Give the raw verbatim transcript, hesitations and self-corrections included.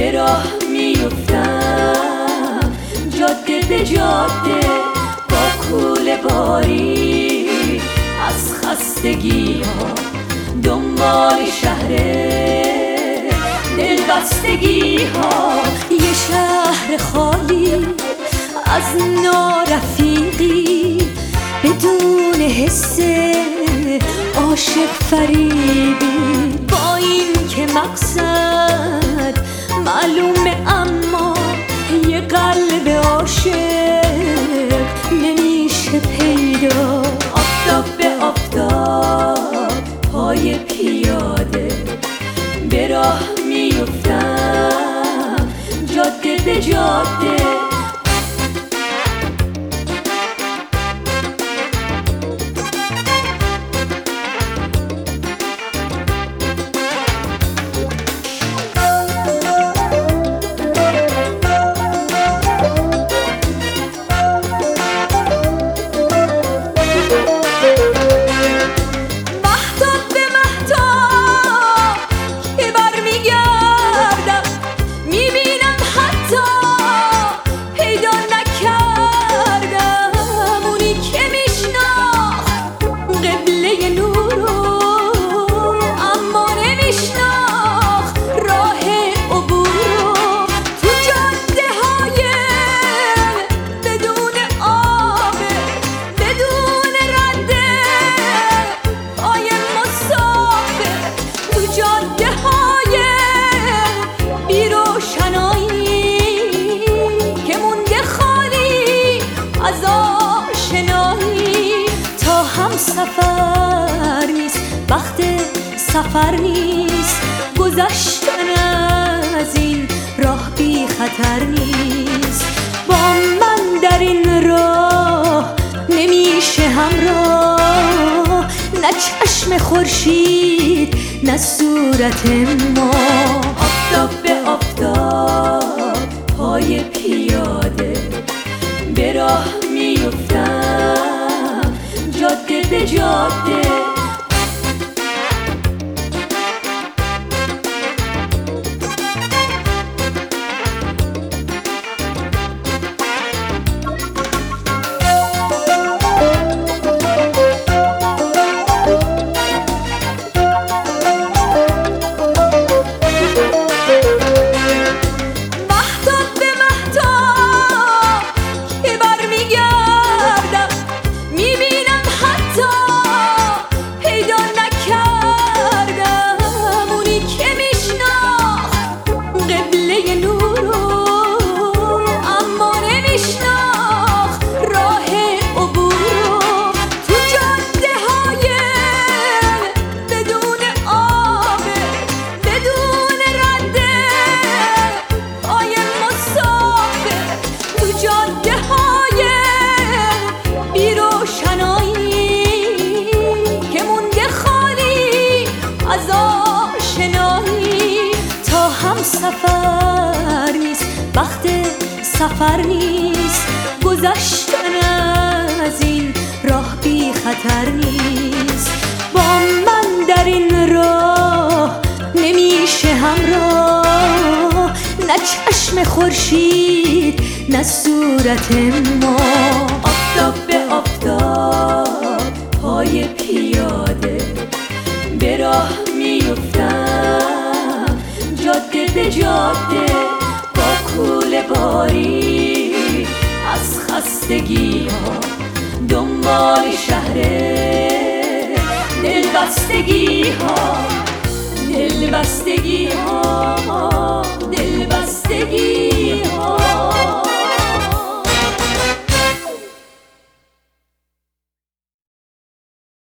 به راه میفتم جاده به جاده با کوله باری از خستگی ها دنبال شهر دلبستگی ها. یه شهر خالی از نارفیقی بدون حس عاشق فریبی، با این که مقصد معلومه اما یه قلب عاشق نمیشه پیدا. آفتاب به آفتاب پای پیاده به راه میفتم جاده به جاده. سفر نیست وقت سفر نیست، گذشتن از این راه بی خطر نیست. با من در این راه نمیشه همراه، نه چشم خورشید نه صورت ما. آفتاب به آفتاب پای پیاده به راه میفتم جاده به جاده. سفر نیست وقت سفر نیست، گذشتن از این راه بی خطر نیست. با من در این راه نمیشه همراه، نه چشم خورشید نه صورت ما. آفتاب به آفتاب پای پیاده به راه میفتم جاده به جاده با کوله باری از خستگی ها دنبال شهر دلبستگی ها.